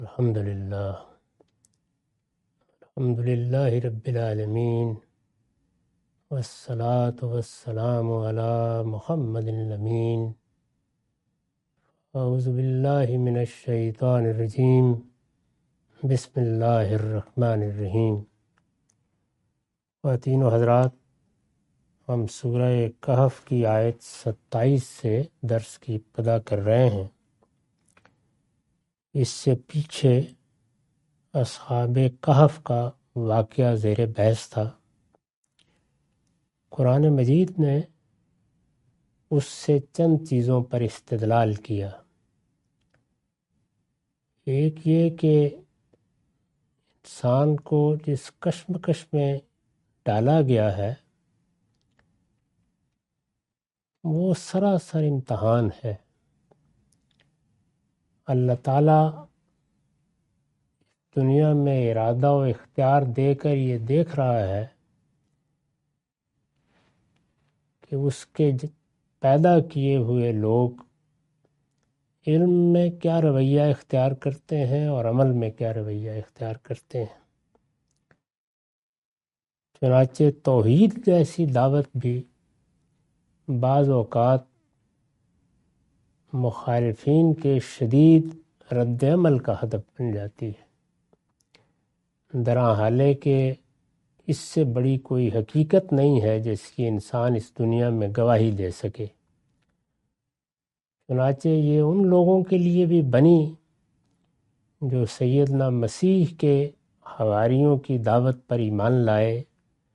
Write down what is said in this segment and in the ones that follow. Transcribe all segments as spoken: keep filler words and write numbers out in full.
الحمد للہ الحمد للہ رب العالمین والصلاة والسلام علی محمد الامین اعوذ باللہ من الشیطان الرجیم بسم اللہ الرحمن الرحیم۔ خواتین و حضرات، ہم سورہ کہف کی آیت ستائیس سے درس کی ابتدا کر رہے ہیں۔ اس سے پیچھے اصحاب کہف کا واقعہ زیر بحث تھا۔ قرآن مجید نے اس سے چند چیزوں پر استدلال کیا۔ ایک یہ کہ انسان کو جس کشمکش میں ڈالا گیا ہے وہ سراسر امتحان ہے۔ اللہ تعالیٰ دنیا میں ارادہ و اختیار دے کر یہ دیکھ رہا ہے کہ اس کے پیدا کیے ہوئے لوگ علم میں کیا رویہ اختیار کرتے ہیں اور عمل میں کیا رویہ اختیار کرتے ہیں۔ چنانچہ توحید جیسی دعوت بھی بعض اوقات مخالفین کے شدید رد عمل کا ہدف بن جاتی ہے، درا حالے کہ اس سے بڑی کوئی حقیقت نہیں ہے جس کی انسان اس دنیا میں گواہی دے سکے۔ چنانچہ یہ ان لوگوں کے لیے بھی بنی جو سیدنا مسیح کے حواریوں کی دعوت پر ایمان لائے،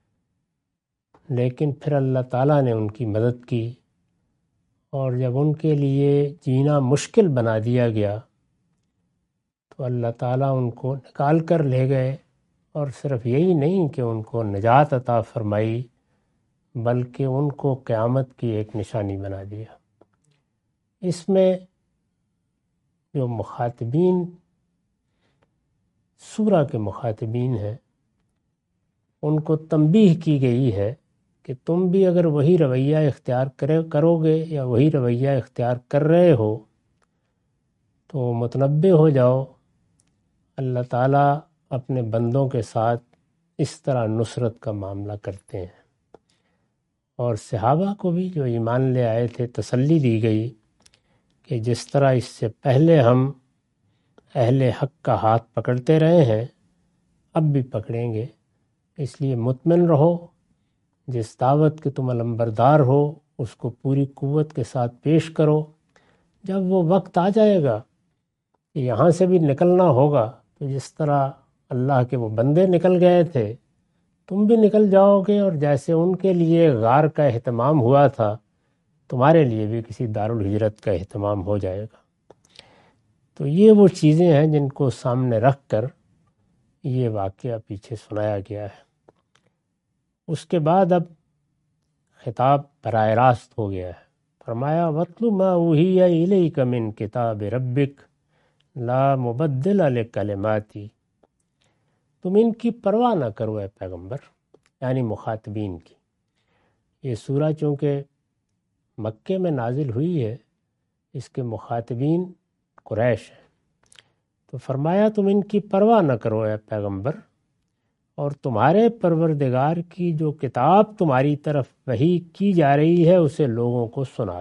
لیکن پھر اللہ تعالیٰ نے ان کی مدد کی، اور جب ان کے لیے جینا مشکل بنا دیا گیا تو اللہ تعالیٰ ان کو نکال کر لے گئے، اور صرف یہی نہیں کہ ان کو نجات عطا فرمائی بلکہ ان کو قیامت کی ایک نشانی بنا دیا۔ اس میں جو مخاطبین سورہ کے مخاطبین ہیں ان کو تنبیہ کی گئی ہے کہ تم بھی اگر وہی رویہ اختیار کرے کرو گے یا وہی رویہ اختیار کر رہے ہو تو متنبہ ہو جاؤ، اللہ تعالیٰ اپنے بندوں کے ساتھ اس طرح نصرت کا معاملہ کرتے ہیں۔ اور صحابہ کو بھی جو ایمان لے آئے تھے تسلی دی گئی کہ جس طرح اس سے پہلے ہم اہل حق کا ہاتھ پکڑتے رہے ہیں اب بھی پکڑیں گے، اس لیے مطمئن رہو، جس دعوت کے تم علمبردار ہو اس کو پوری قوت کے ساتھ پیش کرو۔ جب وہ وقت آ جائے گا کہ یہاں سے بھی نکلنا ہوگا تو جس طرح اللہ کے وہ بندے نکل گئے تھے تم بھی نکل جاؤ گے، اور جیسے ان کے لیے غار کا اہتمام ہوا تھا تمہارے لیے بھی کسی دارالہجرت کا اہتمام ہو جائے گا۔ تو یہ وہ چیزیں ہیں جن کو سامنے رکھ کر یہ واقعہ پیچھے سنایا گیا ہے۔ اس کے بعد اب خطاب براہ راست ہو گیا ہے۔ فرمایا وَاتْلُ مَا أُوحِیَ إِلَيْکَ مِن کتاب ربک لا مبدل لکلماتی، تم ان کی پرواہ نہ کرو اے پیغمبر، یعنی مخاطبین کی۔ یہ سورہ چونکہ مکے میں نازل ہوئی ہے، اس کے مخاطبین قریش ہیں، تو فرمایا تم ان کی پرواہ نہ کرو اے پیغمبر، اور تمہارے پروردگار کی جو کتاب تمہاری طرف وحی کی جا رہی ہے اسے لوگوں کو سنا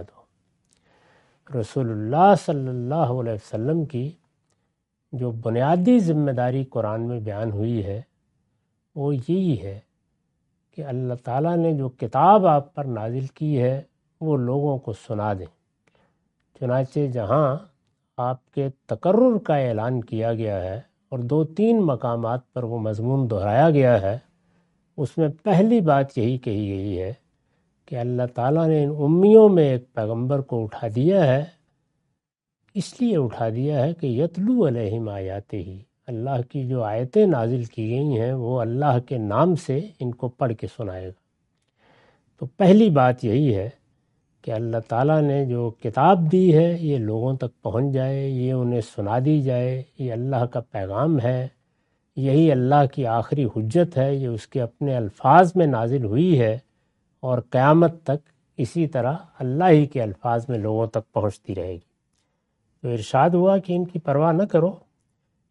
دو۔ رسول اللہ صلی اللہ علیہ وسلم کی جو بنیادی ذمہ داری قرآن میں بیان ہوئی ہے وہ یہی ہے کہ اللہ تعالیٰ نے جو کتاب آپ پر نازل کی ہے وہ لوگوں کو سنا دیں۔ چنانچہ جہاں آپ کے تقرر کا اعلان کیا گیا ہے اور دو تین مقامات پر وہ مضمون دہرایا گیا ہے، اس میں پہلی بات یہی کہی گئی ہے کہ اللہ تعالیٰ نے ان امیوں میں ایک پیغمبر کو اٹھا دیا ہے، اس لیے اٹھا دیا ہے کہ یتلو علیہم آیاتہ، اللہ کی جو آیتیں نازل کی گئی ہیں وہ اللہ کے نام سے ان کو پڑھ کے سنائے گا۔ تو پہلی بات یہی ہے کہ اللہ تعالیٰ نے جو کتاب دی ہے یہ لوگوں تک پہنچ جائے، یہ انہیں سنا دی جائے، یہ اللہ کا پیغام ہے، یہی اللہ کی آخری حجت ہے، یہ اس کے اپنے الفاظ میں نازل ہوئی ہے، اور قیامت تک اسی طرح اللہ ہی کے الفاظ میں لوگوں تک پہنچتی رہے گی۔ تو ارشاد ہوا کہ ان کی پرواہ نہ کرو،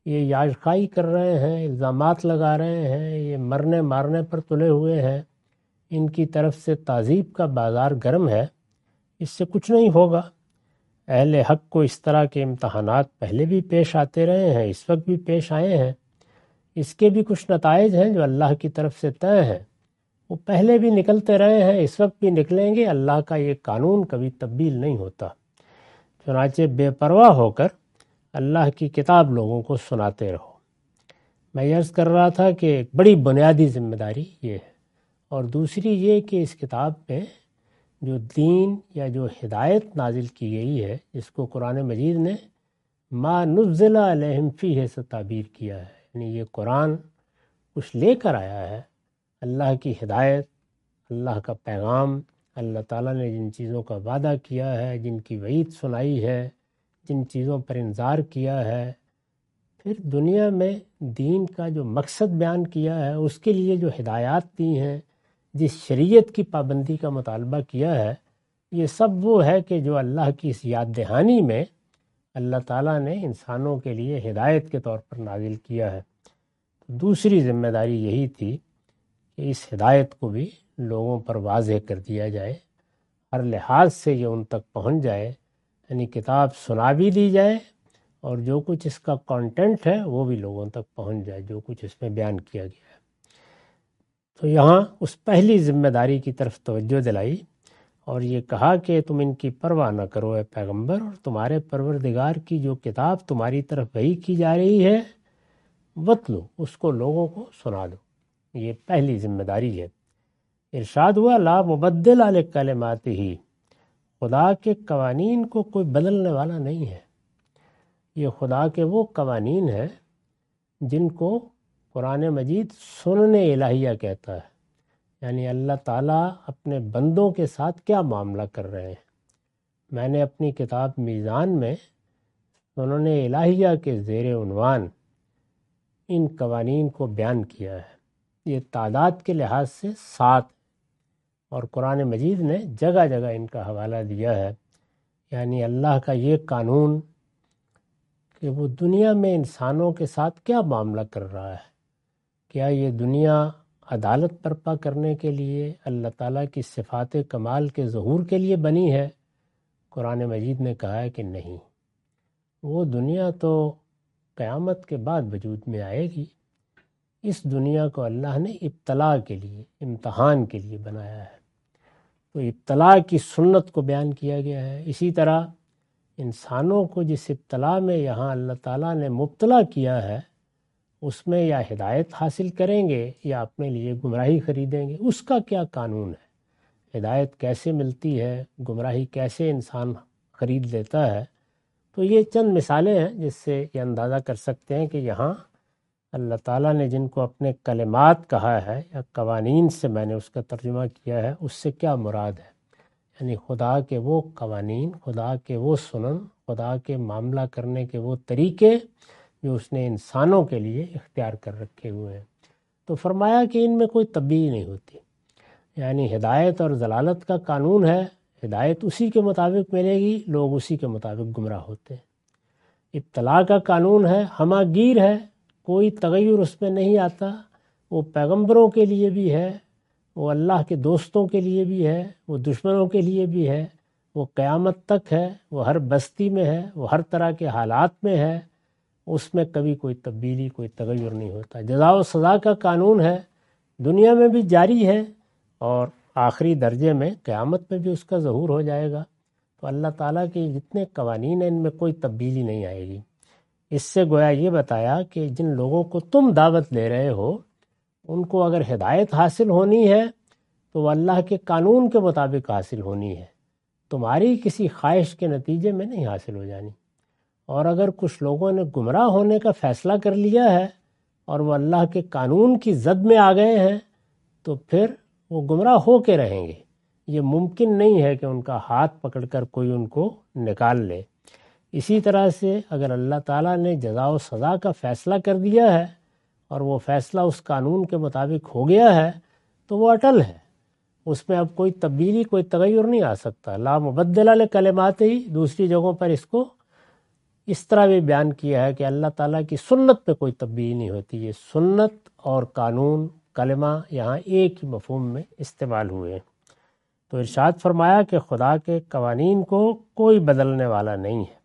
یہ یاش خائی کر رہے ہیں، الزامات لگا رہے ہیں، یہ مرنے مارنے پر تلے ہوئے ہیں، ان کی طرف سے تعذیب کا بازار گرم ہے، اس سے کچھ نہیں ہوگا۔ اہل حق کو اس طرح کے امتحانات پہلے بھی پیش آتے رہے ہیں، اس وقت بھی پیش آئے ہیں، اس کے بھی کچھ نتائج ہیں جو اللہ کی طرف سے طے ہیں، وہ پہلے بھی نکلتے رہے ہیں، اس وقت بھی نکلیں گے۔ اللہ کا یہ قانون کبھی تبدیل نہیں ہوتا۔ چنانچہ بے پرواہ ہو کر اللہ کی کتاب لوگوں کو سناتے رہو۔ میں یہ عرض کر رہا تھا کہ ایک بڑی بنیادی ذمہ داری یہ ہے، اور دوسری یہ کہ اس کتاب میں جو دین یا جو ہدایت نازل کی گئی ہے، جس کو قرآن مجید نے ما نزل علیہم فیہ سے تعبیر کیا ہے، یعنی یہ قرآن کچھ لے کر آیا ہے، اللہ کی ہدایت، اللہ کا پیغام، اللہ تعالیٰ نے جن چیزوں کا وعدہ کیا ہے، جن کی وعید سنائی ہے، جن چیزوں پر انذار کیا ہے، پھر دنیا میں دین کا جو مقصد بیان کیا ہے، اس کے لیے جو ہدایات دی ہیں، جس شریعت کی پابندی کا مطالبہ کیا ہے، یہ سب وہ ہے کہ جو اللہ کی اس یاد دہانی میں اللہ تعالیٰ نے انسانوں کے لیے ہدایت کے طور پر نازل کیا ہے۔ دوسری ذمہ داری یہی تھی کہ اس ہدایت کو بھی لوگوں پر واضح کر دیا جائے، ہر لحاظ سے یہ ان تک پہنچ جائے، یعنی کتاب سنا بھی دی جائے اور جو کچھ اس کا کانٹینٹ ہے وہ بھی لوگوں تک پہنچ جائے، جو کچھ اس میں بیان کیا گیا ہے۔ تو یہاں اس پہلی ذمہ داری کی طرف توجہ دلائی اور یہ کہا کہ تم ان کی پرواہ نہ کرو اے پیغمبر، اور تمہارے پروردگار کی جو کتاب تمہاری طرف وحی کی جا رہی ہے وَاتْلُو، اس کو لوگوں کو سنا دو۔ یہ پہلی ذمہ داری ہے۔ ارشاد ہوا لا مبدل لکلماتہ، خدا کے قوانین کو کوئی بدلنے والا نہیں ہے۔ یہ خدا کے وہ قوانین ہیں جن کو قرآن مجید سنن الہیہ کہتا ہے، یعنی اللہ تعالیٰ اپنے بندوں کے ساتھ کیا معاملہ کر رہے ہیں۔ میں نے اپنی کتاب میزان میں سنن الہیہ کے زیر عنوان ان قوانین کو بیان کیا ہے۔ یہ تعداد کے لحاظ سے سات، اور قرآن مجید نے جگہ جگہ ان کا حوالہ دیا ہے، یعنی اللہ کا یہ قانون کہ وہ دنیا میں انسانوں کے ساتھ کیا معاملہ کر رہا ہے۔ کیا یہ دنیا عدالت برپا کرنے کے لیے، اللہ تعالیٰ کی صفات کمال کے ظہور کے لیے بنی ہے؟ قرآن مجید نے کہا ہے کہ نہیں، وہ دنیا تو قیامت کے بعد وجود میں آئے گی۔ اس دنیا کو اللہ نے ابتلاء کے لیے، امتحان کے لیے بنایا ہے، تو ابتلاء کی سنت کو بیان کیا گیا ہے۔ اسی طرح انسانوں کو جس ابتلاء میں یہاں اللہ تعالیٰ نے مبتلا کیا ہے، اس میں یا ہدایت حاصل کریں گے یا اپنے لیے گمراہی خریدیں گے۔ اس کا کیا قانون ہے، ہدایت کیسے ملتی ہے، گمراہی کیسے انسان خرید لیتا ہے۔ تو یہ چند مثالیں ہیں جس سے یہ اندازہ کر سکتے ہیں کہ یہاں اللہ تعالیٰ نے جن کو اپنے کلمات کہا ہے یا قوانین سے میں نے اس کا ترجمہ کیا ہے، اس سے کیا مراد ہے، یعنی خدا کے وہ قوانین، خدا کے وہ سنن، خدا کے معاملہ کرنے کے وہ طریقے جو اس نے انسانوں کے لیے اختیار کر رکھے ہوئے ہیں۔ تو فرمایا کہ ان میں کوئی تبدیلی نہیں ہوتی، یعنی ہدایت اور ضلالت کا قانون ہے، ہدایت اسی کے مطابق ملے گی، لوگ اسی کے مطابق گمراہ ہوتے ہیں۔ ابتلاء کا قانون ہے، ہمہ گیر ہے، کوئی تغیر اس میں نہیں آتا، وہ پیغمبروں کے لیے بھی ہے، وہ اللہ کے دوستوں کے لیے بھی ہے، وہ دشمنوں کے لیے بھی ہے، وہ قیامت تک ہے، وہ ہر بستی میں ہے، وہ ہر طرح کے حالات میں ہے، اس میں کبھی کوئی تبدیلی، کوئی تغیر نہیں ہوتا۔ جزا و سزا کا قانون ہے، دنیا میں بھی جاری ہے اور آخری درجے میں قیامت میں بھی اس کا ظہور ہو جائے گا۔ تو اللہ تعالیٰ کے جتنے قوانین ہیں ان میں کوئی تبدیلی نہیں آئے گی۔ اس سے گویا یہ بتایا کہ جن لوگوں کو تم دعوت دے رہے ہو، ان کو اگر ہدایت حاصل ہونی ہے تو وہ اللہ کے قانون کے مطابق حاصل ہونی ہے، تمہاری کسی خواہش کے نتیجے میں نہیں حاصل ہو جانی۔ اور اگر کچھ لوگوں نے گمراہ ہونے کا فیصلہ کر لیا ہے اور وہ اللہ کے قانون کی زد میں آ گئے ہیں، تو پھر وہ گمراہ ہو کے رہیں گے۔ یہ ممکن نہیں ہے کہ ان کا ہاتھ پکڑ کر کوئی ان کو نکال لے۔ اسی طرح سے اگر اللہ تعالیٰ نے جزا و سزا کا فیصلہ کر دیا ہے اور وہ فیصلہ اس قانون کے مطابق ہو گیا ہے تو وہ اٹل ہے، اس میں اب کوئی تبدیلی، کوئی تغیر نہیں آ سکتا۔ لا مبدل لکلماتہ، دوسری جگہوں پر اس کو اس طرح بھی بیان کیا ہے کہ اللہ تعالیٰ کی سنت پہ کوئی تبدیلی نہیں ہوتی. یہ سنت اور قانون کلمہ یہاں ایک ہی مفہوم میں استعمال ہوئے ہیں. تو ارشاد فرمایا کہ خدا کے قوانین کو کوئی بدلنے والا نہیں ہے.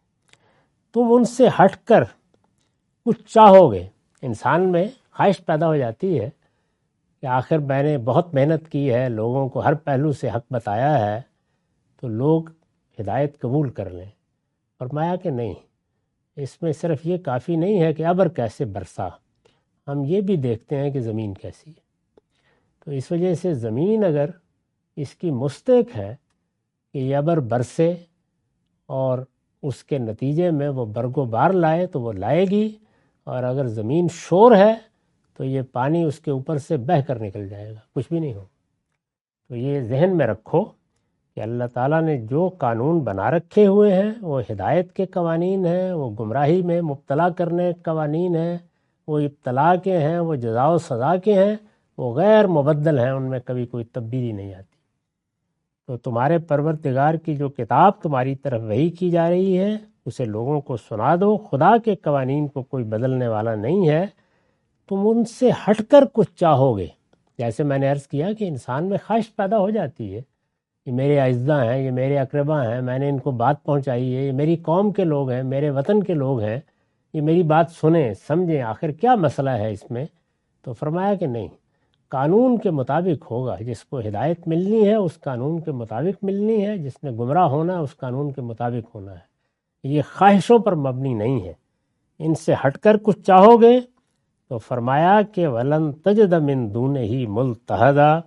تم ان سے ہٹ کر کچھ چاہو گے. انسان میں خواہش پیدا ہو جاتی ہے کہ آخر میں نے بہت محنت کی ہے، لوگوں کو ہر پہلو سے حق بتایا ہے، تو لوگ ہدایت قبول کر لیں. فرمایا کہ نہیں، اس میں صرف یہ کافی نہیں ہے کہ ابر کیسے برسا، ہم یہ بھی دیکھتے ہیں کہ زمین کیسی ہے. تو اس وجہ سے زمین اگر اس کی مستحق ہے کہ یہ ابر برسے اور اس کے نتیجے میں وہ برگ و بار لائے تو وہ لائے گی، اور اگر زمین شور ہے تو یہ پانی اس کے اوپر سے بہہ کر نکل جائے گا، کچھ بھی نہیں ہو. تو یہ ذہن میں رکھو کہ اللہ تعالیٰ نے جو قانون بنا رکھے ہوئے ہیں وہ ہدایت کے قوانین ہیں، وہ گمراہی میں مبتلا کرنے کے قوانین ہیں، وہ ابتلا کے ہیں، وہ جزا و سزا کے ہیں، وہ غیر مبدل ہیں، ان میں کبھی کوئی تبدیلی نہیں آتی. تو تمہارے پروردگار کی جو کتاب تمہاری طرف وحی کی جا رہی ہے اسے لوگوں کو سنا دو. خدا کے قوانین کو کوئی بدلنے والا نہیں ہے. تم ان سے ہٹ کر کچھ چاہو گے. جیسے میں نے عرض کیا کہ انسان میں خواہش پیدا ہو جاتی ہے، یہ میرے اعزاء ہیں، یہ میرے اقربا ہیں، میں نے ان کو بات پہنچائی ہے، یہ میری قوم کے لوگ ہیں، میرے وطن کے لوگ ہیں، یہ میری بات سنیں سمجھیں، آخر کیا مسئلہ ہے اس میں. تو فرمایا کہ نہیں، قانون کے مطابق ہوگا. جس کو ہدایت ملنی ہے اس قانون کے مطابق ملنی ہے، جس نے گمراہ ہونا ہے اس قانون کے مطابق ہونا ہے. یہ خواہشوں پر مبنی نہیں ہے. ان سے ہٹ کر کچھ چاہو گے تو فرمایا کہ وَلَن تَجِدَ مِن دُونِهِ مُلْتَحَدًا،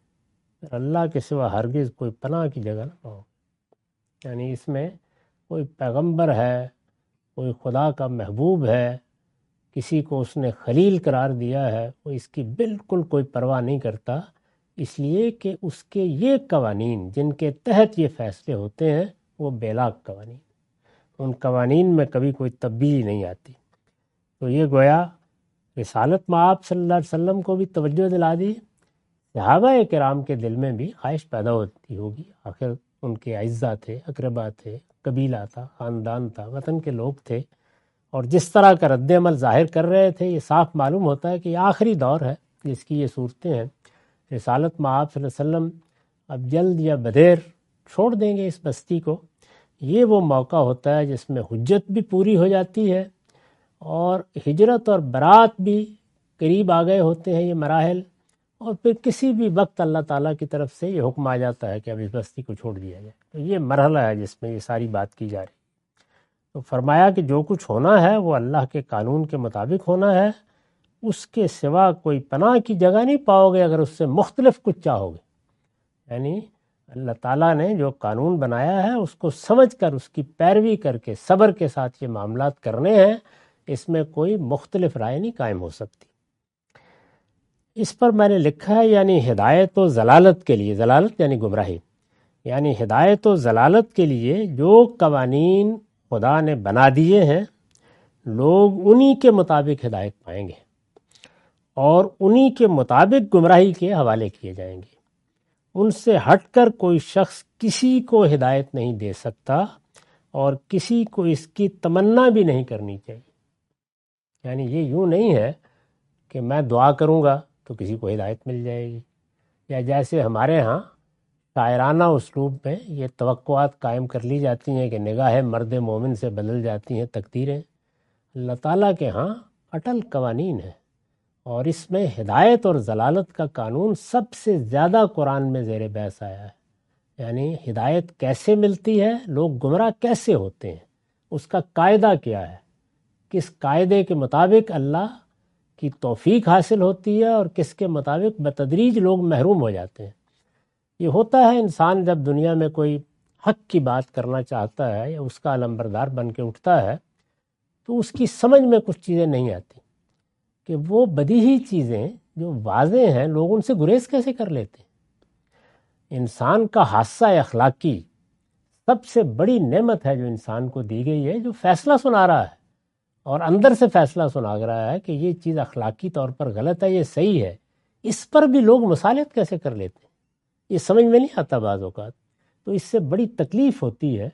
اللہ کے سوا ہرگز کوئی پناہ کی جگہ نہ پاؤ. یعنی اس میں کوئی پیغمبر ہے، کوئی خدا کا محبوب ہے، کسی کو اس نے خلیل قرار دیا ہے، وہ اس کی بالکل کوئی پرواہ نہیں کرتا، اس لیے کہ اس کے یہ قوانین جن کے تحت یہ فیصلے ہوتے ہیں وہ بے لاگ قوانین، ان قوانین میں کبھی کوئی تبدیلی نہیں آتی. تو یہ گویا رسالت میں آپ صلی اللہ علیہ وسلم کو بھی توجہ دلا دی. صحابہ کرام کے دل میں بھی خواہش پیدا ہوتی ہوگی، آخر ان کے اعزاء تھے، اقربا تھے، قبیلہ تھا، خاندان تھا، وطن کے لوگ تھے، اور جس طرح کا رد عمل ظاہر کر رہے تھے یہ صاف معلوم ہوتا ہے کہ یہ آخری دور ہے جس کی یہ صورتیں ہیں. رسالت میں آپ صلی اللہ علیہ وسلم اب جلد یا بدیر چھوڑ دیں گے اس بستی کو. یہ وہ موقع ہوتا ہے جس میں حجت بھی پوری ہو جاتی ہے اور ہجرت اور برات بھی قریب آ گئے ہوتے ہیں یہ مراحل، اور پھر کسی بھی وقت اللہ تعالیٰ کی طرف سے یہ حکم آ جاتا ہے کہ اب اس بستی کو چھوڑ دیا جائے. تو یہ مرحلہ ہے جس میں یہ ساری بات کی جا رہی. تو فرمایا کہ جو کچھ ہونا ہے وہ اللہ کے قانون کے مطابق ہونا ہے، اس کے سوا کوئی پناہ کی جگہ نہیں پاؤ گے اگر اس سے مختلف کچھ چاہو گے. یعنی اللہ تعالیٰ نے جو قانون بنایا ہے اس کو سمجھ کر اس کی پیروی کر کے صبر کے ساتھ یہ معاملات کرنے ہیں، اس میں کوئی مختلف رائے نہیں قائم ہو سکتی. اس پر میں نے لکھا ہے یعنی ہدایت و ضلالت کے لیے، ضلالت یعنی گمراہی، یعنی ہدایت و ضلالت کے لیے جو قوانین خدا نے بنا دیے ہیں لوگ انہی کے مطابق ہدایت پائیں گے اور انہی کے مطابق گمراہی کے حوالے کیے جائیں گے. ان سے ہٹ کر کوئی شخص کسی کو ہدایت نہیں دے سکتا اور کسی کو اس کی تمنا بھی نہیں کرنی چاہیے. یعنی یہ یوں نہیں ہے کہ میں دعا کروں گا تو کسی کو ہدایت مل جائے گی، یا جیسے ہمارے ہاں شاعرانہ اسلوب میں یہ توقعات قائم کر لی جاتی ہیں کہ نگاہ مرد مومن سے بدل جاتی ہیں تقدیریں. اللہ تعالیٰ کے ہاں اٹل قوانین ہیں اور اس میں ہدایت اور ضلالت کا قانون سب سے زیادہ قرآن میں زیر بحث آیا ہے. یعنی ہدایت کیسے ملتی ہے، لوگ گمراہ کیسے ہوتے ہیں، اس کا قاعدہ کیا ہے، کس قاعدے کے مطابق اللہ کی توفیق حاصل ہوتی ہے اور کس کے مطابق بتدریج لوگ محروم ہو جاتے ہیں. یہ ہوتا ہے انسان جب دنیا میں کوئی حق کی بات کرنا چاہتا ہے یا اس کا علمبردار بن کے اٹھتا ہے تو اس کی سمجھ میں کچھ چیزیں نہیں آتی کہ وہ بدیہی چیزیں جو واضح ہیں لوگ ان سے گریز کیسے کر لیتے ہیں. انسان کا حادثہ اخلاقی سب سے بڑی نعمت ہے جو انسان کو دی گئی ہے، جو فیصلہ سنا رہا ہے اور اندر سے فیصلہ سنا رہا ہے کہ یہ چیز اخلاقی طور پر غلط ہے، یہ صحیح ہے. اس پر بھی لوگ مصالحت کیسے کر لیتے ہیں، یہ سمجھ میں نہیں آتا بعض اوقات. تو اس سے بڑی تکلیف ہوتی ہے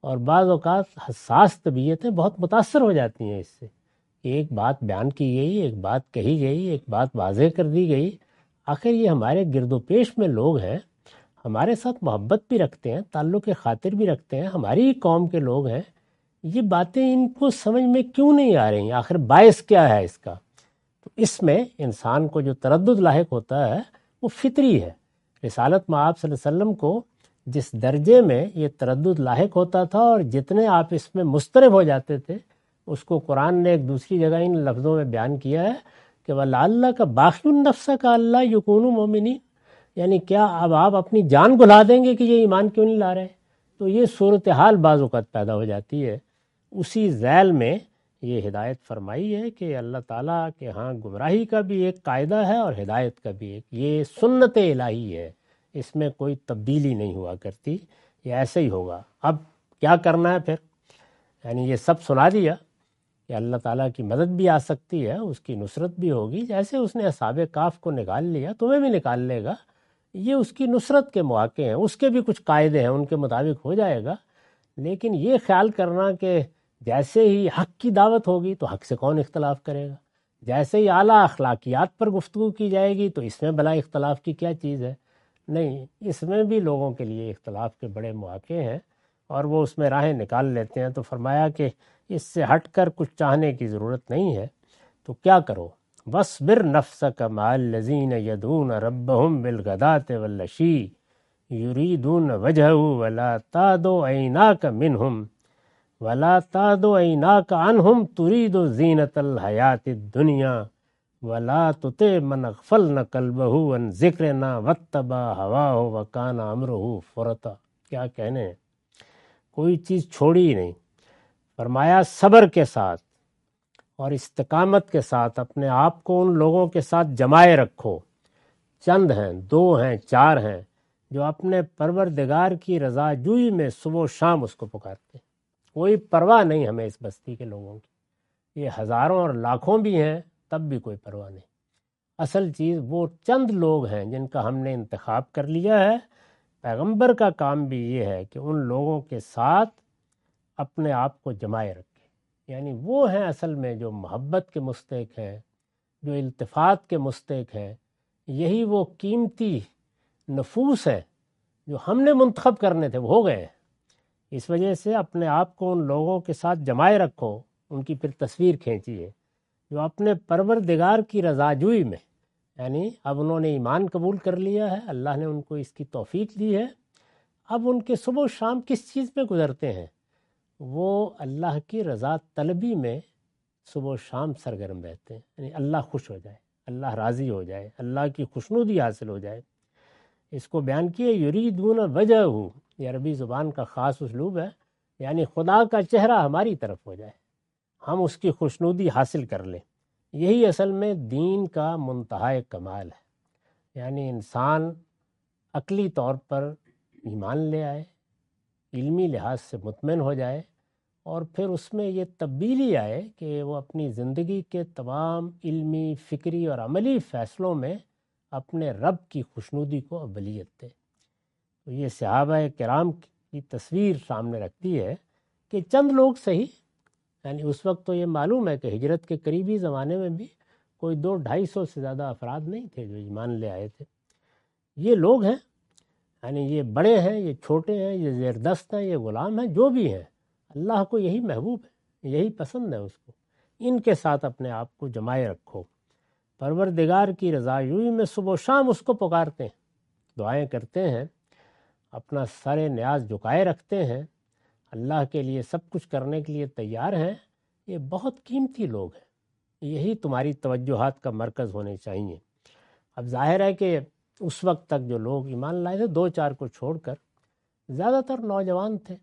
اور بعض اوقات حساس طبیعتیں بہت متاثر ہو جاتی ہیں اس سے. ایک بات بیان کی گئی، ایک بات کہی گئی، ایک بات واضح کر دی گئی، آخر یہ ہمارے گرد و پیش میں لوگ ہیں، ہمارے ساتھ محبت بھی رکھتے ہیں، تعلق خاطر بھی رکھتے ہیں، ہماری ہی قوم کے لوگ ہیں، یہ باتیں ان کو سمجھ میں کیوں نہیں آ رہی ہیں؟ آخر باعث کیا ہے اس کا؟ تو اس میں انسان کو جو تردد لاحق ہوتا ہے وہ فطری ہے. رسالت مآب صلی اللہ علیہ وسلم کو جس درجے میں یہ تردد لاحق ہوتا تھا اور جتنے آپ اس میں مضطرب ہو جاتے تھے، اس کو قرآن نے ایک دوسری جگہ ان لفظوں میں بیان کیا ہے کہ وَلَعَلَّ کا باقی النفس کا اللہ یکونوا مومنین، یعنی کیا اب آپ اپنی جان گھلا دیں گے کہ یہ ایمان کیوں نہیں لا رہے؟ تو یہ صورتحال بعض اوقات پیدا ہو جاتی ہے. اسی ذیل میں یہ ہدایت فرمائی ہے کہ اللہ تعالیٰ کے ہاں گمراہی کا بھی ایک قاعدہ ہے اور ہدایت کا بھی ایک، یہ سنت الہی ہے، اس میں کوئی تبدیلی نہیں ہوا کرتی، یہ ایسے ہی ہوگا. اب کیا کرنا ہے پھر؟ یعنی یہ سب سنا دیا کہ اللہ تعالیٰ کی مدد بھی آ سکتی ہے، اس کی نصرت بھی ہوگی، جیسے اس نے اصحاب کہف کو نکال لیا تمہیں بھی نکال لے گا. یہ اس کی نصرت کے مواقع ہیں، اس کے بھی کچھ قاعدے ہیں، ان کے مطابق ہو جائے گا. لیکن یہ خیال کرنا کہ جیسے ہی حق کی دعوت ہوگی تو حق سے کون اختلاف کرے گا، جیسے ہی اعلیٰ اخلاقیات پر گفتگو کی جائے گی تو اس میں بلا اختلاف کی کیا چیز ہے؟ نہیں، اس میں بھی لوگوں کے لیے اختلاف کے بڑے مواقع ہیں اور وہ اس میں راہیں نکال لیتے ہیں. تو فرمایا کہ اس سے ہٹ کر کچھ چاہنے کی ضرورت نہیں ہے. تو کیا کرو؟ وَاصْبِرْ نَفْسَكَ مَعَ الَّذِينَ يَدْعُونَ رَبَّهُمْ بِالْغَدَاةِ وَالْعَشِيِّ يُرِيدُونَ وَجْهَهُ وَلَا تَعْدُ عَيْنَاكَ مِنْهُمْ وَلَا تَعْدُ عَيْنَاكَ عَنْهُمْ تُرِيدُ زِينَةَ الْحَيَاةِ الدُّنْيَا وَلَا تُطِعْ مَنْ أَغْفَلْنَا قَلْبَهُ عَنْ ذِكْرِنَا وَاتَّبَعَ هَوَاهُ وَكَانَ أَمْرُهُ فُرَطًا. کیا کہنے ہیں، کوئی چیز چھوڑی ہی نہیں. فرمایا صبر کے ساتھ اور استقامت کے ساتھ اپنے آپ کو ان لوگوں کے ساتھ جمائے رکھو. چند ہیں، دو ہیں، چار ہیں، جو اپنے پروردگار کی رضا جوئی میں صبح و شام اس کو پکارتے ہیں. کوئی پرواہ نہیں ہمیں اس بستی کے لوگوں کی، یہ ہزاروں اور لاکھوں بھی ہیں تب بھی کوئی پرواہ نہیں. اصل چیز وہ چند لوگ ہیں جن کا ہم نے انتخاب کر لیا ہے. پیغمبر کا کام بھی یہ ہے کہ ان لوگوں کے ساتھ اپنے آپ کو جمائے رکھے، یعنی وہ ہیں اصل میں جو محبت کے مستحق ہیں، جو التفات کے مستحق ہیں. یہی وہ قیمتی نفوس ہیں جو ہم نے منتخب کرنے تھے، وہ ہو گئے ہیں. اس وجہ سے اپنے آپ کو ان لوگوں کے ساتھ جمائے رکھو، ان کی پھر تصویر کھینچیے جو اپنے پروردگار کی رضاجوئی میں، یعنی اب انہوں نے ایمان قبول کر لیا ہے، اللہ نے ان کو اس کی توفیق دی ہے. اب ان کے صبح و شام کس چیز میں گزرتے ہیں؟ وہ اللہ کی رضا طلبی میں صبح و شام سرگرم رہتے ہیں، یعنی اللہ خوش ہو جائے، اللہ راضی ہو جائے، اللہ کی خوشنودی حاصل ہو جائے. اس کو بیان کیے یریدون وجہہ، یہ عربی زبان کا خاص اسلوب ہے، یعنی خدا کا چہرہ ہماری طرف ہو جائے، ہم اس کی خوشنودی حاصل کر لیں. یہی اصل میں دین کا منتہائے کمال ہے. یعنی انسان عقلی طور پر ایمان لے آئے، علمی لحاظ سے مطمئن ہو جائے، اور پھر اس میں یہ تبدیلی آئے کہ وہ اپنی زندگی کے تمام علمی، فکری اور عملی فیصلوں میں اپنے رب کی خوشنودی کو اولیت دے. تو یہ صحابہ کرام کی تصویر سامنے رکھتی ہے کہ چند لوگ صحیح، یعنی اس وقت تو یہ معلوم ہے کہ ہجرت کے قریبی زمانے میں بھی کوئی دو ڈھائی سو سے زیادہ افراد نہیں تھے جو ایمان لے آئے تھے. یہ لوگ ہیں، یعنی یہ بڑے ہیں، یہ چھوٹے ہیں، یہ زیر دست ہیں، یہ غلام ہیں، جو بھی ہیں، اللہ کو یہی محبوب ہے، یہی پسند ہے اس کو. ان کے ساتھ اپنے آپ کو جمائے رکھو. پروردگار کی رضایوئی میں صبح و شام اس کو پکارتے ہیں، دعائیں کرتے ہیں، اپنا سر نیاز جھکائے رکھتے ہیں، اللہ کے لیے سب کچھ کرنے کے لیے تیار ہیں. یہ بہت قیمتی لوگ ہیں، یہی تمہاری توجہات کا مرکز ہونے چاہیے. اب ظاہر ہے کہ اس وقت تک جو لوگ ایمان لائے تھے، دو چار کو چھوڑ کر زیادہ تر نوجوان تھے.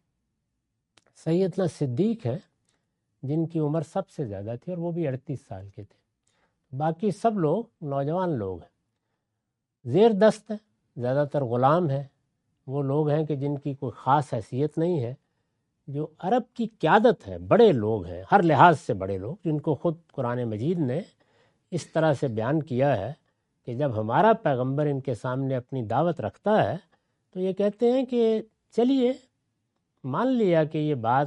سیدنا صدیق ہیں جن کی عمر سب سے زیادہ تھی اور وہ بھی اڑتیس سال کے تھے. باقی سب لوگ نوجوان لوگ ہیں، زیر دست ہیں، زیادہ تر غلام ہیں. وہ لوگ ہیں کہ جن کی کوئی خاص حیثیت نہیں ہے. جو عرب کی قیادت ہے، بڑے لوگ ہیں، ہر لحاظ سے بڑے لوگ، جن کو خود قرآن مجید نے اس طرح سے بیان کیا ہے کہ جب ہمارا پیغمبر ان کے سامنے اپنی دعوت رکھتا ہے تو یہ کہتے ہیں کہ چلیے مان لیا کہ یہ بات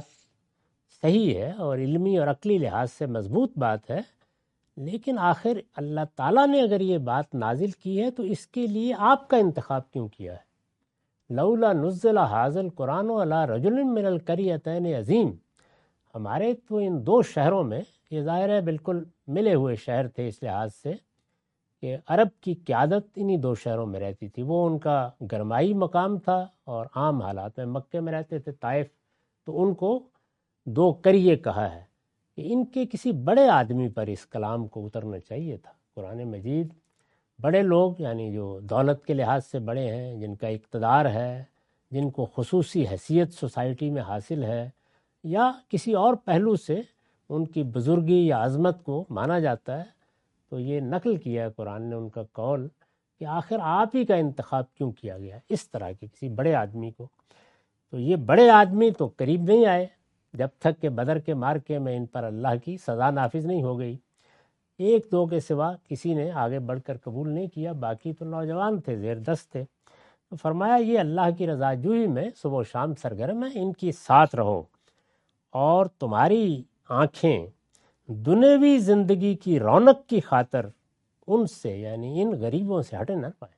صحیح ہے اور علمی اور عقلی لحاظ سے مضبوط بات ہے، لیکن آخر اللہ تعالیٰ نے اگر یہ بات نازل کی ہے تو اس کے لیے آپ کا انتخاب کیوں کیا ہے؟ لولا نزل ھذا القرآن علی رجل من القریتین عظیم، ہمارے تو ان دو شہروں میں، یہ ظاہر ہے بالکل ملے ہوئے شہر تھے اس لحاظ سے کہ عرب کی قیادت انہی دو شہروں میں رہتی تھی، وہ ان کا گرمائی مقام تھا اور عام حالات میں مکے میں رہتے تھے، طائف، تو ان کو دو قریے کہا ہے کہ ان کے کسی بڑے آدمی پر اس کلام کو اترنا چاہیے تھا۔ قرآن مجید بڑے لوگ، یعنی جو دولت کے لحاظ سے بڑے ہیں، جن کا اقتدار ہے، جن کو خصوصی حیثیت سوسائٹی میں حاصل ہے، یا کسی اور پہلو سے ان کی بزرگی یا عظمت کو مانا جاتا ہے، تو یہ نقل کیا ہے قرآن نے ان کا قول کہ آخر آپ ہی کا انتخاب کیوں کیا گیا اس طرح کے کسی بڑے آدمی کو۔ تو یہ بڑے آدمی تو قریب نہیں آئے جب تک کہ بدر کے مارکے میں ان پر اللہ کی سزا نافذ نہیں ہو گئی۔ ایک دو کے سوا کسی نے آگے بڑھ کر قبول نہیں کیا، باقی تو نوجوان تھے، زیر دست تھے۔ تو فرمایا یہ اللہ کی رضا جوئی میں صبح و شام سرگرم ہے، ان کی ساتھ رہو اور تمہاری آنکھیں دنیوی زندگی کی رونق کی خاطر ان سے، یعنی ان غریبوں سے ہٹے نہ پائیں۔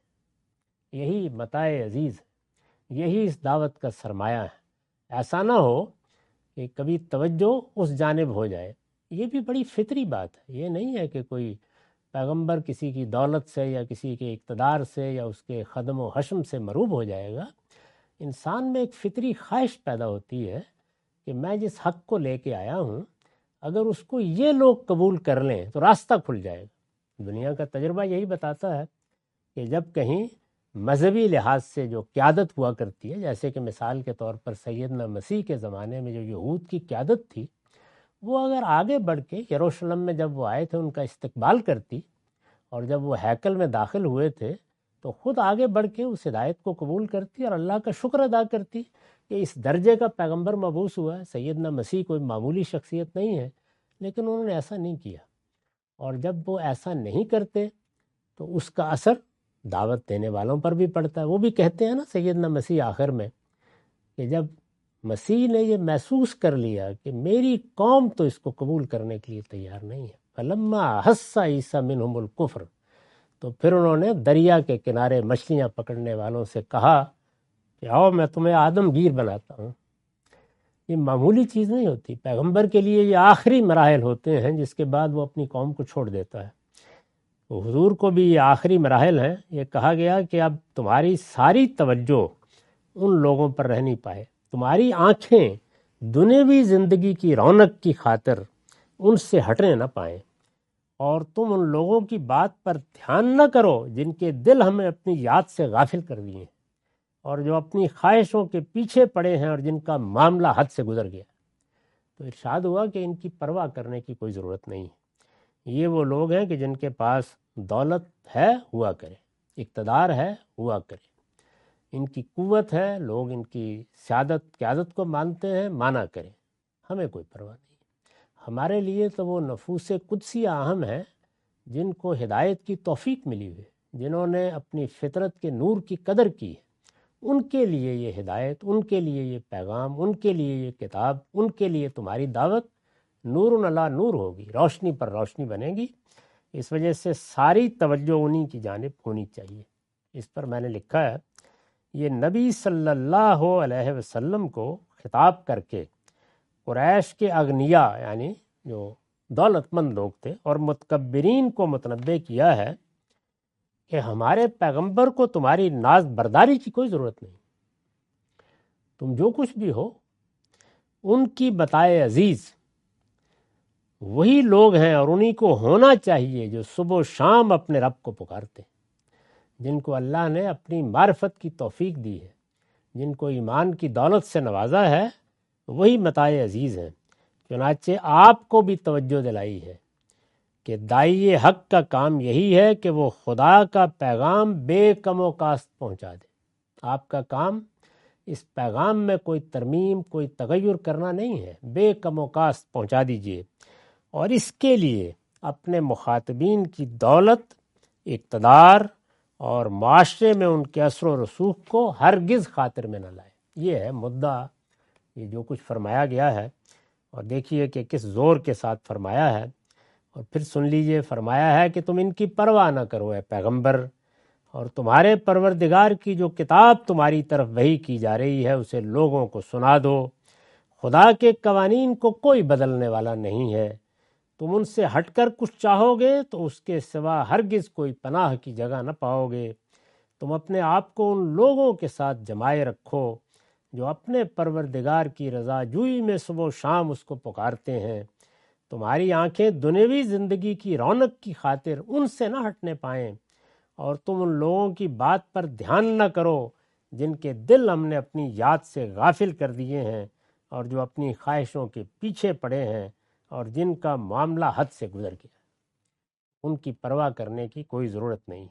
یہی متاع عزیز ہے، یہی اس دعوت کا سرمایہ ہے۔ ایسا نہ ہو کہ کبھی توجہ اس جانب ہو جائے۔ یہ بھی بڑی فطری بات ہے، یہ نہیں ہے کہ کوئی پیغمبر کسی کی دولت سے یا کسی کے اقتدار سے یا اس کے خدم و حشم سے مروب ہو جائے گا۔ انسان میں ایک فطری خواہش پیدا ہوتی ہے کہ میں جس حق کو لے کے آیا ہوں، اگر اس کو یہ لوگ قبول کر لیں تو راستہ کھل جائے گا۔ دنیا کا تجربہ یہی بتاتا ہے کہ جب کہیں مذہبی لحاظ سے جو قیادت ہوا کرتی ہے، جیسے کہ مثال کے طور پر سیدنا مسیح کے زمانے میں جو یہود کی قیادت تھی، وہ اگر آگے بڑھ کے یروشلم میں جب وہ آئے تھے ان کا استقبال کرتی، اور جب وہ ہیکل میں داخل ہوئے تھے تو خود آگے بڑھ کے اس ہدایت کو قبول کرتی اور اللہ کا شکر ادا کرتی کہ اس درجے کا پیغمبر مبعوث ہوا ہے۔ سیدنا مسیح کوئی معمولی شخصیت نہیں ہے، لیکن انہوں نے ایسا نہیں کیا، اور جب وہ ایسا نہیں کرتے تو اس کا اثر دعوت دینے والوں پر بھی پڑتا ہے۔ وہ بھی کہتے ہیں نا سیدنا مسیح آخر میں کہ جب مسیح نے یہ محسوس کر لیا کہ میری قوم تو اس کو قبول کرنے کے لیے تیار نہیں ہے، فلما احس عیسی منہم الکفر، تو پھر انہوں نے دریا کے کنارے مچھلیاں پکڑنے والوں سے کہا کہ آؤ میں تمہیں آدم گیر بناتا ہوں۔ یہ معمولی چیز نہیں ہوتی، پیغمبر کے لیے یہ آخری مراحل ہوتے ہیں جس کے بعد وہ اپنی قوم کو چھوڑ دیتا ہے۔ تو حضور کو بھی یہ آخری مراحل ہیں۔ یہ کہا گیا کہ اب تمہاری ساری توجہ ان لوگوں پر رہ نہیں پائے، تمہاری آنکھیں دنیوی زندگی کی رونق کی خاطر ان سے ہٹنے نہ پائیں، اور تم ان لوگوں کی بات پر دھیان نہ کرو جن کے دل ہمیں اپنی یاد سے غافل کر دیے ہیں، اور جو اپنی خواہشوں کے پیچھے پڑے ہیں اور جن کا معاملہ حد سے گزر گیا۔ تو ارشاد ہوا کہ ان کی پرواہ کرنے کی کوئی ضرورت نہیں ہے۔ یہ وہ لوگ ہیں کہ جن کے پاس دولت ہے ہوا کرے، اقتدار ہے ہوا کرے، ان کی قوت ہے، لوگ ان کی سیادت قیادت کو مانتے ہیں، مانا کریں، ہمیں کوئی پرواہ نہیں۔ ہمارے لیے تو وہ نفوس قدسیہ اہم ہیں جن کو ہدایت کی توفیق ملی ہوئی ہے، جنہوں نے اپنی فطرت کے نور کی قدر کی ہے۔ ان کے لیے یہ ہدایت، ان کے لیے یہ پیغام، ان کے لیے یہ کتاب، ان کے لیے تمہاری دعوت نور علی نور ہوگی، روشنی پر روشنی بنے گی۔ اس وجہ سے ساری توجہ انہی کی جانب ہونی چاہیے۔ اس پر میں نے لکھا ہے، یہ نبی صلی اللہ علیہ وسلم کو خطاب کر کے قریش کے اغنیا، یعنی جو دولت مند لوگ تھے، اور متکبرین کو متنبہ کیا ہے کہ ہمارے پیغمبر کو تمہاری ناز برداری کی کوئی ضرورت نہیں، تم جو کچھ بھی ہو ان کی بتائے عزیز وہی لوگ ہیں اور انہی کو ہونا چاہیے جو صبح و شام اپنے رب کو پکارتے ہیں، جن کو اللہ نے اپنی معرفت کی توفیق دی ہے، جن کو ایمان کی دولت سے نوازا ہے، وہی متاع عزیز ہیں۔ چنانچہ آپ کو بھی توجہ دلائی ہے کہ داعی حق کا کام یہی ہے کہ وہ خدا کا پیغام بے کم و کاست پہنچا دے۔ آپ کا کام اس پیغام میں کوئی ترمیم، کوئی تغیر کرنا نہیں ہے، بے کم و کاست پہنچا دیجئے، اور اس کے لیے اپنے مخاطبین کی دولت، اقتدار اور معاشرے میں ان کے اثر و رسوخ کو ہرگز خاطر میں نہ لائے۔ یہ ہے مدعا یہ جو کچھ فرمایا گیا ہے، اور دیکھیے کہ کس زور کے ساتھ فرمایا ہے، اور پھر سن لیجئے فرمایا ہے کہ تم ان کی پرواہ نہ کرو اے پیغمبر، اور تمہارے پروردگار کی جو کتاب تمہاری طرف وحی کی جا رہی ہے اسے لوگوں کو سنا دو۔ خدا کے قوانین کو کوئی بدلنے والا نہیں ہے، تم ان سے ہٹ کر کچھ چاہو گے تو اس کے سوا ہرگز کوئی پناہ کی جگہ نہ پاؤ گے۔ تم اپنے آپ کو ان لوگوں کے ساتھ جمائے رکھو جو اپنے پروردگار کی رضا جوئی میں صبح و شام اس کو پکارتے ہیں۔ تمہاری آنکھیں دنیوی زندگی کی رونق کی خاطر ان سے نہ ہٹنے پائیں، اور تم ان لوگوں کی بات پر دھیان نہ کرو جن کے دل ہم نے اپنی یاد سے غافل کر دیے ہیں، اور جو اپنی خواہشوں کے پیچھے پڑے ہیں، اور جن کا معاملہ حد سے گزر گیا۔ ان کی پرواہ کرنے کی کوئی ضرورت نہیں۔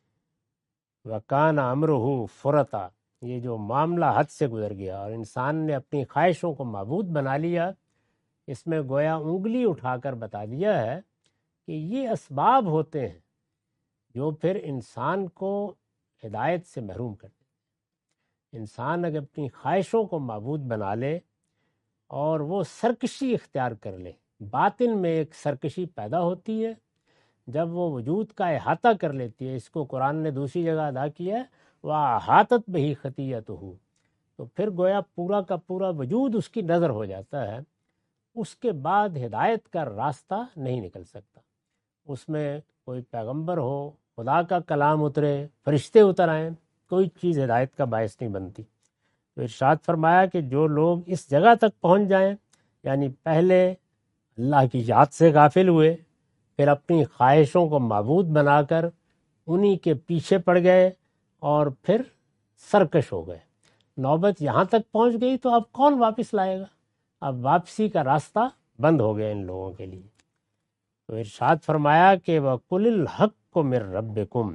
وَكَانَ أَمْرُهُ فُرَطًا، یہ جو معاملہ حد سے گزر گیا اور انسان نے اپنی خواہشوں کو معبود بنا لیا، اس میں گویا انگلی اٹھا کر بتا دیا ہے کہ یہ اسباب ہوتے ہیں جو پھر انسان کو ہدایت سے محروم کرتے ہیں۔ انسان اگر اپنی خواہشوں کو معبود بنا لے اور وہ سرکشی اختیار کر لے، باطن میں ایک سرکشی پیدا ہوتی ہے جب وہ وجود کا احاطہ کر لیتی ہے۔ اس کو قرآن نے دوسری جگہ ادا کیا ہے، وَأَحَاطَتْ بِهِ خَطِيئَتُهُ، تو پھر گویا پورا کا پورا وجود اس کی نظر ہو جاتا ہے۔ اس کے بعد ہدایت کا راستہ نہیں نکل سکتا۔ اس میں کوئی پیغمبر ہو، خدا کا کلام اترے، فرشتے اتر آئیں، کوئی چیز ہدایت کا باعث نہیں بنتی۔ تو ارشاد فرمایا کہ جو لوگ اس جگہ تک پہنچ جائیں، یعنی پہلے اللہ کی یاد سے غافل ہوئے، پھر اپنی خواہشوں کو معبود بنا کر انہی کے پیچھے پڑ گئے، اور پھر سرکش ہو گئے، نوبت یہاں تک پہنچ گئی تو اب کون واپس لائے گا؟ اب واپسی کا راستہ بند ہو گیا ان لوگوں کے لیے۔ تو ارشاد فرمایا کہ وَقُلِ الْحَقُّ مِن رَبِّكُمْ،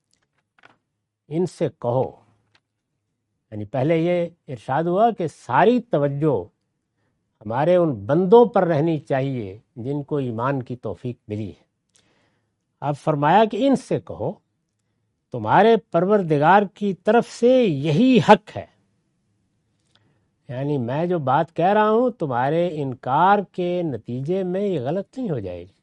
ان سے کہو، یعنی پہلے یہ ارشاد ہوا کہ ساری توجہ ہمارے ان بندوں پر رہنی چاہیے جن کو ایمان کی توفیق ملی ہے۔ اب فرمایا کہ ان سے کہو تمہارے پروردگار کی طرف سے یہی حق ہے، یعنی میں جو بات کہہ رہا ہوں تمہارے انکار کے نتیجے میں یہ غلط نہیں ہو جائے گی۔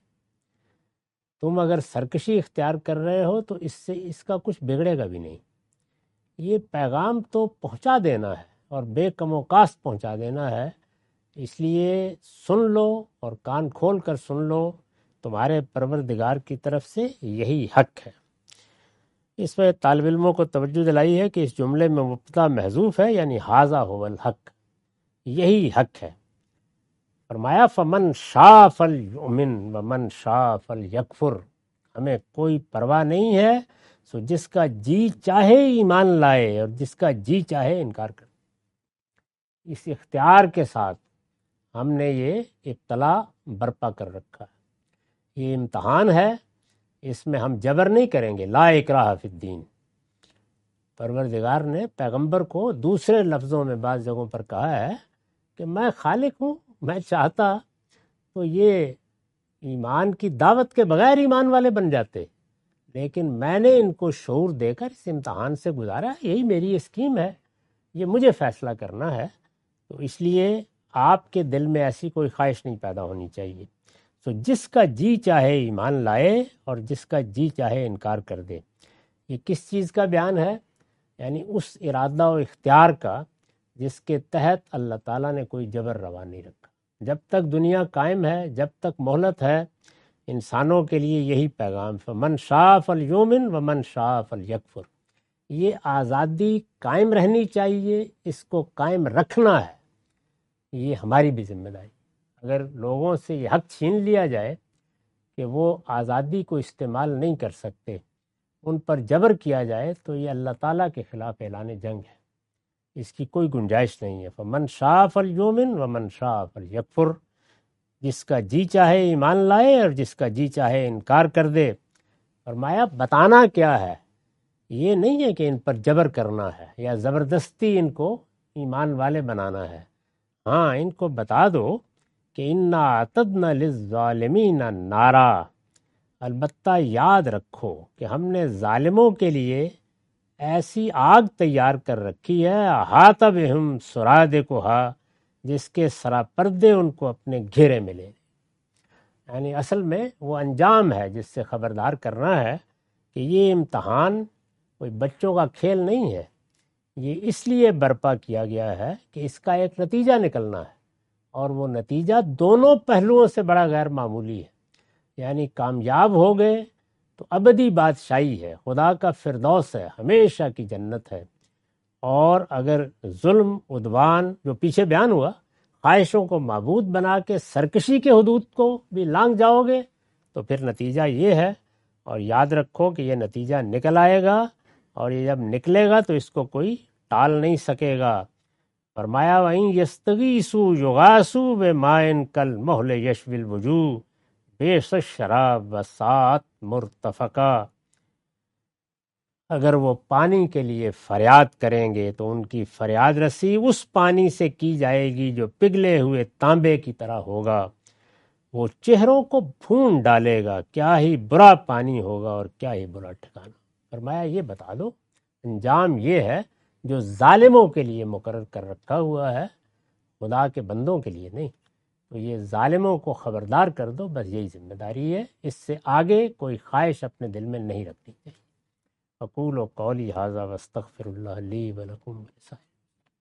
تم اگر سرکشی اختیار کر رہے ہو تو اس سے اس کا کچھ بگڑے گا بھی نہیں۔ یہ پیغام تو پہنچا دینا ہے، اور بے کم و کاست پہنچا دینا ہے، اس لیے سن لو اور کان کھول کر سن لو، تمہارے پروردگار کی طرف سے یہی حق ہے۔ اس میں طالب علموں کو توجہ دلائی ہے کہ اس جملے میں مبتدا محذوف ہے، یعنی ھذا ھو الحق، یہی حق ہے۔ فرمایا فمن شاء فلیؤمن ومن شاء فلیکفر، ہمیں کوئی پرواہ نہیں ہے، سو جس کا جی چاہے ایمان لائے اور جس کا جی چاہے انکار کرے۔ اس اختیار کے ساتھ ہم نے یہ ابتلا برپا کر رکھا ہے، یہ امتحان ہے، اس میں ہم جبر نہیں کریں گے، لا اکراہ فی الدین۔ پروردگار نے پیغمبر کو دوسرے لفظوں میں بعض جگہوں پر کہا ہے کہ میں خالق ہوں، میں چاہتا تو یہ ایمان کی دعوت کے بغیر ایمان والے بن جاتے، لیکن میں نے ان کو شعور دے کر اس امتحان سے گزارا، یہی میری اسکیم ہے، یہ مجھے فیصلہ کرنا ہے، تو اس لیے آپ کے دل میں ایسی کوئی خواہش نہیں پیدا ہونی چاہیے۔ تو جس کا جی چاہے ایمان لائے اور جس کا جی چاہے انکار کر دے۔ یہ کس چیز کا بیان ہے؟ یعنی اس ارادہ و اختیار کا جس کے تحت اللہ تعالیٰ نے کوئی جبر روا نہیں رکھا۔ جب تک دنیا قائم ہے، جب تک مہلت ہے، انسانوں کے لیے یہی پیغام، فمن شاء فلیؤمن ومن شاء فلیکفر، یہ آزادی قائم رہنی چاہیے، اس کو قائم رکھنا ہے، یہ ہماری بھی ذمہ داری۔ اگر لوگوں سے یہ حق چھین لیا جائے کہ وہ آزادی کو استعمال نہیں کر سکتے، ان پر جبر کیا جائے، تو یہ اللہ تعالیٰ کے خلاف اعلان جنگ ہے، اس کی کوئی گنجائش نہیں ہے۔ فمن شاء فلیؤمن ومن شاء فلیکفر، جس کا جی چاہے ایمان لائے اور جس کا جی چاہے انکار کر دے۔ فرمایا بتانا کیا ہے، یہ نہیں ہے کہ ان پر جبر کرنا ہے یا زبردستی ان کو ایمان والے بنانا ہے، ہاں ان کو بتا دو کہ انا اعتدنا للظالمین نارا، البتہ یاد رکھو کہ ہم نے ظالموں کے لیے ایسی آگ تیار کر رکھی ہے، احاط بہم سرادقھا، جس کے سراپردے ان کو اپنے گھیرے میں لے لیں۔ یعنی اصل میں وہ انجام ہے جس سے خبردار کرنا ہے کہ یہ امتحان کوئی بچوں کا کھیل نہیں ہے، یہ اس لیے برپا کیا گیا ہے کہ اس کا ایک نتیجہ نکلنا ہے، اور وہ نتیجہ دونوں پہلوؤں سے بڑا غیر معمولی ہے۔ یعنی کامیاب ہو گئے تو ابدی بادشاہی ہے، خدا کا فردوس ہے، ہمیشہ کی جنت ہے، اور اگر ظلم عدوان جو پیچھے بیان ہوا، خواہشوں کو معبود بنا کے سرکشی کے حدود کو بھی لانگ جاؤ گے تو پھر نتیجہ یہ ہے، اور یاد رکھو کہ یہ نتیجہ نکل آئے گا، اور یہ جب نکلے گا تو اس کو کوئی ٹال نہیں سکے گا۔ فرمایا وَإِن يَسْتَغِيثُوا يُغَاثُوا بِمَاءٍ كَالْمُهْلِ يَشْوِي الْوُجُوهَ بِئْسَ الشَّرَابُ وَسَاءَتْ مُرْتَفَقًا۔ اگر وہ پانی کے لیے فریاد کریں گے تو ان کی فریاد رسی اس پانی سے کی جائے گی جو پگھلے ہوئے تانبے کی طرح ہوگا، وہ چہروں کو بھون ڈالے گا، کیا ہی برا پانی ہوگا اور کیا ہی برا ٹھکانہ۔ فرمایا یہ بتا دو انجام یہ ہے جو ظالموں کے لیے مقرر کر رکھا ہوا ہے، خدا کے بندوں کے لیے نہیں۔ تو یہ ظالموں کو خبردار کر دو، بس یہی ذمہ داری ہے، اس سے آگے کوئی خواہش اپنے دل میں نہیں رکھنی چاہیے۔ اقول قولی ھذا واستغفر اللہ لی ولکم ولسائر